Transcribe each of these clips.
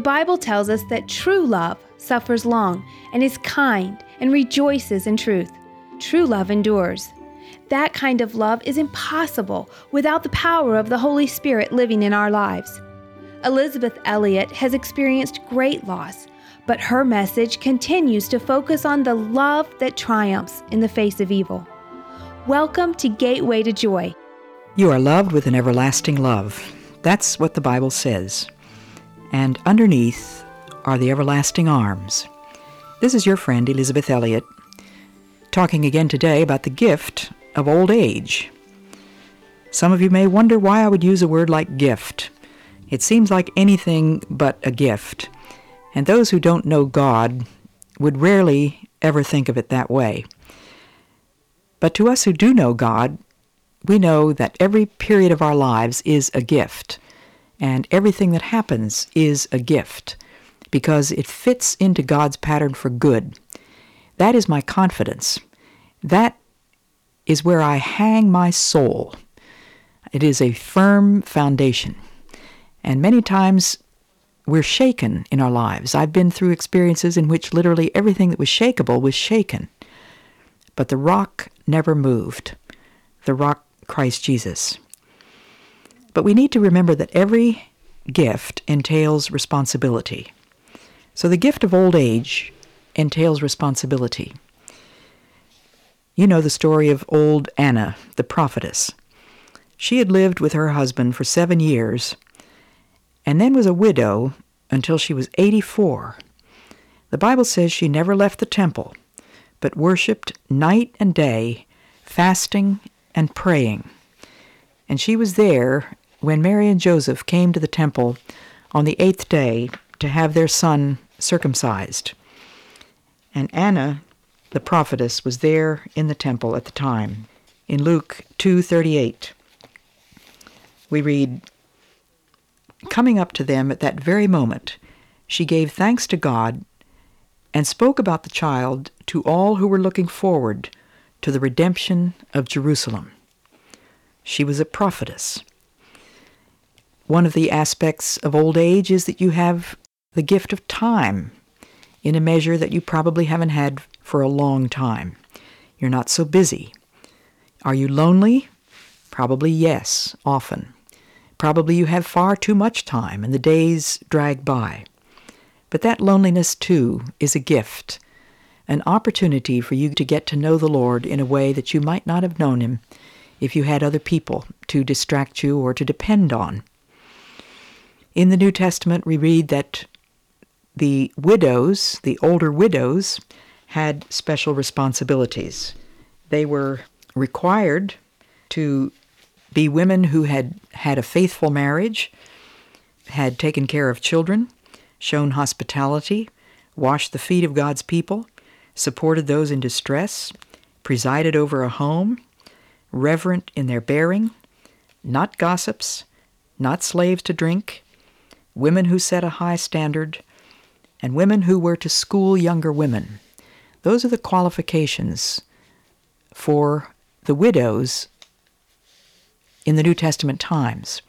Bible tells us that true love suffers long and is kind and rejoices in truth. True love endures. That kind of love is impossible without the power of the Holy Spirit living in our lives. Elisabeth Elliot has experienced great loss, but her message continues to focus on the love that triumphs in the face of evil. Welcome to Gateway to Joy. You are loved with an everlasting love. That's what the Bible says. And underneath are the everlasting arms. This is your friend Elisabeth Elliot, talking again today about the gift of old age. Some of you may wonder why I would use a word like gift. It seems like anything but a gift. And those who don't know God would rarely ever think of it that way. But to us who do know God, we know that every period of our lives is a gift. And everything that happens is a gift, because it fits into God's pattern for good. That is my confidence. That is where I hang my soul. It is a firm foundation. And many times we're shaken in our lives. I've been through experiences in which literally everything that was shakeable was shaken. But the rock never moved. The rock, Christ Jesus. But we need to remember that every gift entails responsibility. So the gift of old age entails responsibility. You know the story of old Anna, the prophetess. She had lived with her husband for 7 years, and then was a widow until she was 84. The Bible says she never left the temple, but worshipped night and day, fasting and praying. And she was there when Mary and Joseph came to the temple on the 8th day to have their son circumcised. And Anna, the prophetess, was there in the temple at the time. In Luke 2:38, we read, "Coming up to them at that very moment, she gave thanks to God and spoke about the child to all who were looking forward to the redemption of Jerusalem." She was a prophetess. One of the aspects of old age is that you have the gift of time in a measure that you probably haven't had for a long time. You're not so busy. Are you lonely? Probably yes, often. Probably you have far too much time and the days drag by. But that loneliness, too, is a gift, an opportunity for you to get to know the Lord in a way that you might not have known Him if you had other people to distract you or to depend on. In the New Testament, we read that the widows, the older widows, had special responsibilities. They were required to be women who had had a faithful marriage, had taken care of children, shown hospitality, washed the feet of God's people, supported those in distress, presided over a home, reverent in their bearing, not gossips, not slaves to drink, women who set a high standard, and women who were to school younger women. Those are the qualifications for the widows in the New Testament times.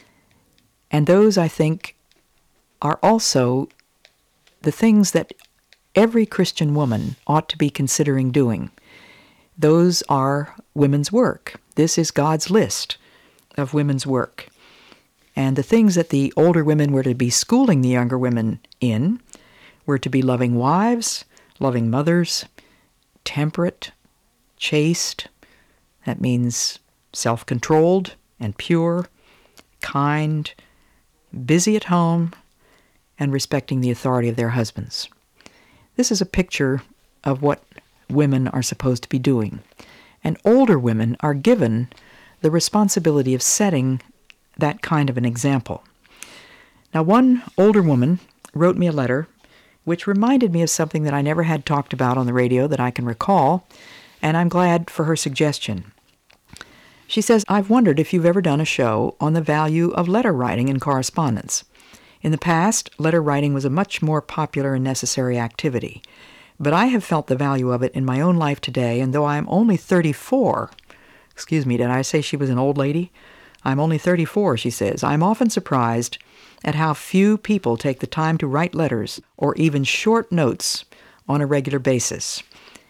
And those, I think, are also the things that every Christian woman ought to be considering doing. Those are women's work. This is God's list of women's work. And the things that the older women were to be schooling the younger women in were to be loving wives, loving mothers, temperate, chaste. That means self-controlled and pure, kind, busy at home, and respecting the authority of their husbands. This is a picture of what women are supposed to be doing. And older women are given the responsibility of setting that kind of an example. Now, one older woman wrote me a letter which reminded me of something that I never had talked about on the radio that I can recall, and I'm glad for her suggestion. She says, "I've wondered if you've ever done a show on the value of letter writing and correspondence. In the past, letter writing was a much more popular and necessary activity, but I have felt the value of it in my own life today, and though I am only 34, excuse me, did I say she was an old lady? I'm only 34, she says. I'm often surprised at how few people take the time to write letters or even short notes on a regular basis.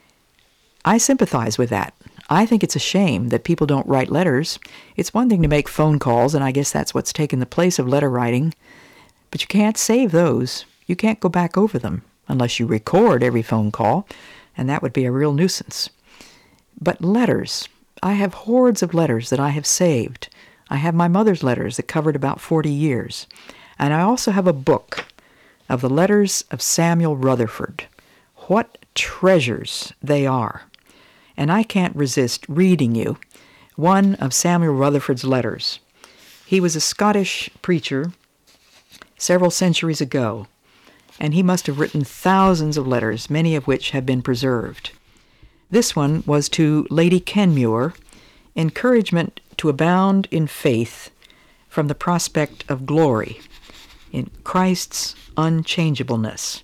I sympathize with that. I think it's a shame that people don't write letters. It's one thing to make phone calls, and I guess that's what's taken the place of letter writing, but you can't save those. You can't go back over them unless you record every phone call, and that would be a real nuisance. But letters, I have hordes of letters that I have saved. I have my mother's letters that covered about 40 years. And I also have a book of the letters of Samuel Rutherford. What treasures they are. And I can't resist reading you one of Samuel Rutherford's letters. He was a Scottish preacher several centuries ago, and he must have written thousands of letters, many of which have been preserved. This one was to Lady Kenmure, encouragement to abound in faith from the prospect of glory in Christ's unchangeableness.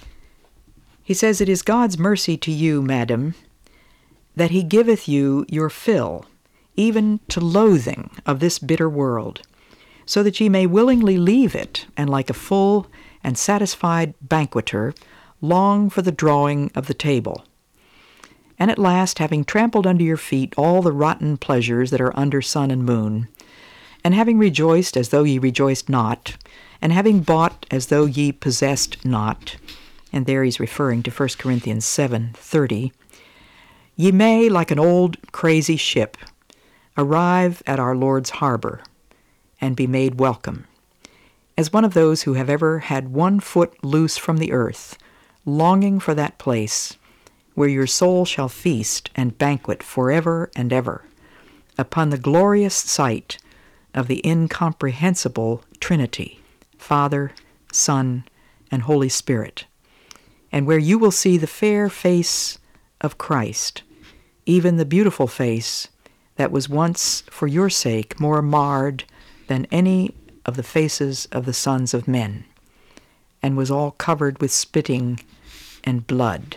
He says, "It is God's mercy to you, madam, that he giveth you your fill, even to loathing of this bitter world, so that ye may willingly leave it, and like a full and satisfied banqueter, long for the drawing of the table. And at last, having trampled under your feet all the rotten pleasures that are under sun and moon, and having rejoiced as though ye rejoiced not, and having bought as though ye possessed not," and there he's referring to 1 Corinthians 7:30, "ye may, like an old crazy ship, arrive at our Lord's harbor, and be made welcome, as one of those who have ever had one foot loose from the earth, longing for that place where your soul shall feast and banquet forever and ever, upon the glorious sight of the incomprehensible Trinity, Father, Son, and Holy Spirit, and where you will see the fair face of Christ, even the beautiful face that was once for your sake more marred than any of the faces of the sons of men, and was all covered with spitting and blood.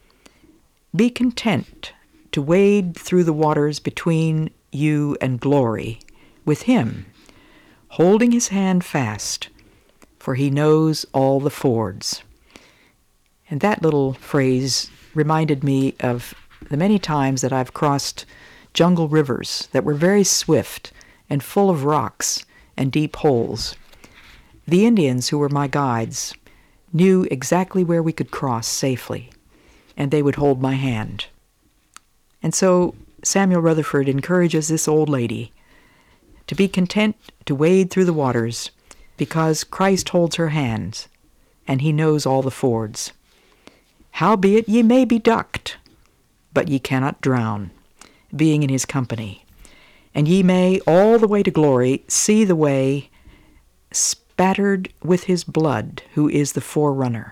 Be content to wade through the waters between you and glory with him, holding his hand fast, for he knows all the fords." And that little phrase reminded me of the many times that I've crossed jungle rivers that were very swift and full of rocks and deep holes. The Indians who were my guides knew exactly where we could cross safely, and they would hold my hand. And so Samuel Rutherford encourages this old lady to be content to wade through the waters because Christ holds her hands, and he knows all the fords. "Howbeit ye may be ducked, but ye cannot drown, being in his company. And ye may all the way to glory see the way spattered with his blood, who is the forerunner.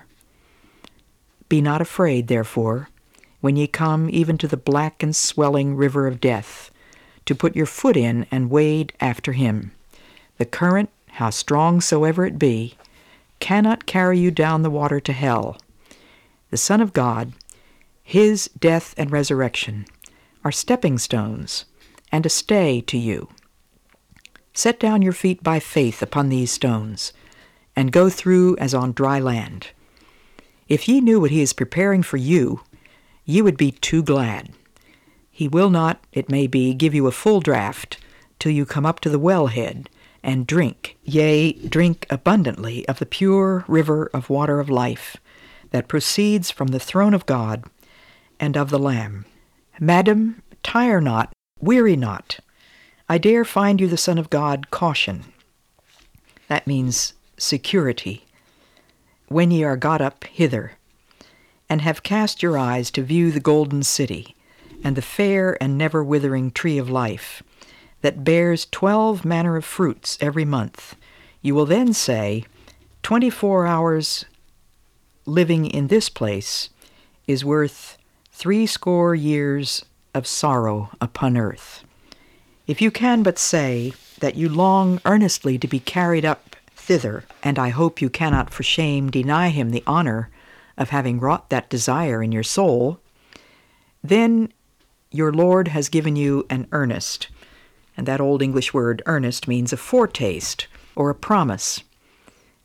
Be not afraid, therefore, when ye come even to the black and swelling river of death, to put your foot in and wade after him. The current, how strong soever it be, cannot carry you down the water to hell. The Son of God, his death and resurrection, are stepping stones and a stay to you. Set down your feet by faith upon these stones, and go through as on dry land. If ye knew what he is preparing for you, ye would be too glad. He will not, it may be, give you a full draught till you come up to the wellhead, and drink, yea, drink abundantly of the pure river of water of life that proceeds from the throne of God and of the Lamb. Madam, tire not, weary not. I dare find you the Son of God caution. That means security. When ye are got up hither, and have cast your eyes to view the golden city, and the fair and never withering tree of life, that bears 12 manner of fruits every month, you will then say, 24 hours living in this place is worth 80 years of sorrow upon earth. If you can but say that you long earnestly to be carried up thither, and I hope you cannot for shame deny him the honor of having wrought that desire in your soul, then your Lord has given you an earnest, and that old English word earnest means a foretaste or a promise.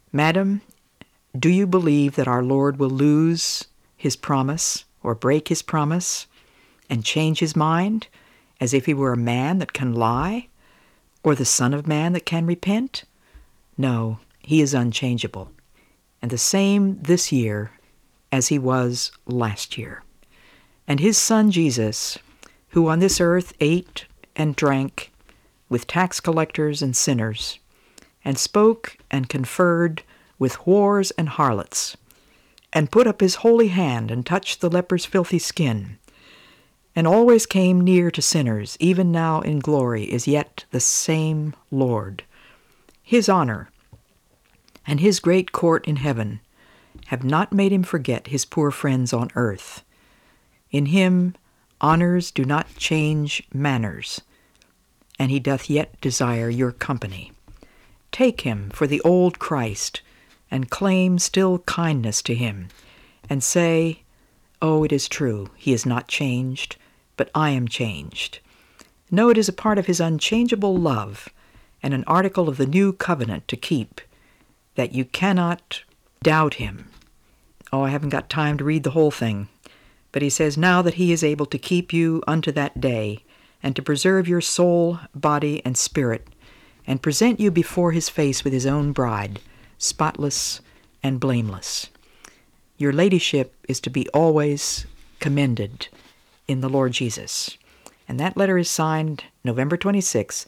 Madam, do you believe that our Lord will lose his promise or break his promise and change his mind as if he were a man that can lie or the Son of Man that can repent? No, he is unchangeable, and the same this year as he was last year. And his Son Jesus, who on this earth ate and drank with tax collectors and sinners, and spoke and conferred with whores and harlots, and put up his holy hand and touched the leper's filthy skin, and always came near to sinners, even now in glory, is yet the same Lord. His honor and his great court in heaven have not made him forget his poor friends on earth. In him honors do not change manners, and he doth yet desire your company. Take him for the old Christ, and claim still kindness to him, and say, "Oh, it is true, he is not changed, but I am changed." No, it is a part of his unchangeable love, and an article of the new covenant to keep, that you cannot doubt him. Oh, I haven't got time to read the whole thing, but he says, now that he is able to keep you unto that day, and to preserve your soul, body, and spirit, and present you before his face with his own bride, spotless and blameless. Your ladyship is to be always commended in the Lord Jesus. And that letter is signed November 26,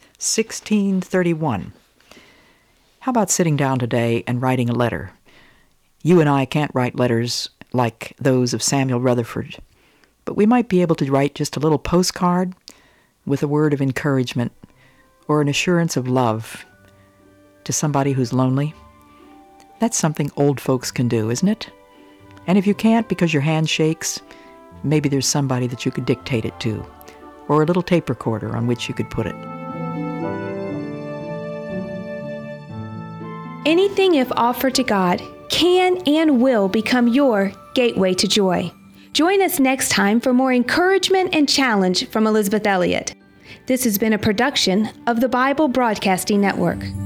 1631. How about sitting down today and writing a letter? You and I can't write letters like those of Samuel Rutherford, but we might be able to write just a little postcard with a word of encouragement or an assurance of love to somebody who's lonely. That's something old folks can do, isn't it? And if you can't because your hand shakes, maybe there's somebody that you could dictate it to, or a little tape recorder on which you could put it. Anything, if offered to God, can and will become your gateway to joy. Join us next time for more encouragement and challenge from Elizabeth Elliot. This has been a production of the Bible Broadcasting Network.